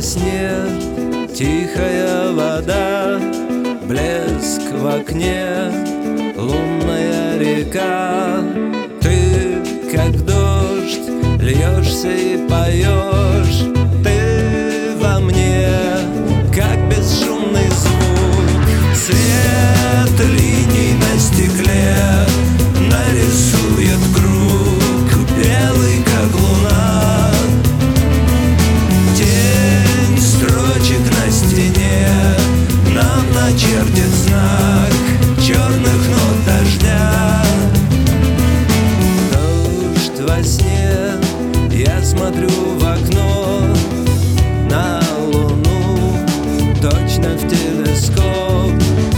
во сне, тихая вода, блеск в окне, лунная река. Ты, как дождь, льешься и поешь. Ты во мне, как бесшумный звук. Свет линий на стекле нарисует круг, белый, как луна. Тень строчек на стене нам начертит знак черных нот дождя. Дождь во сне, я смотрю в окно на луну, точно в телескоп.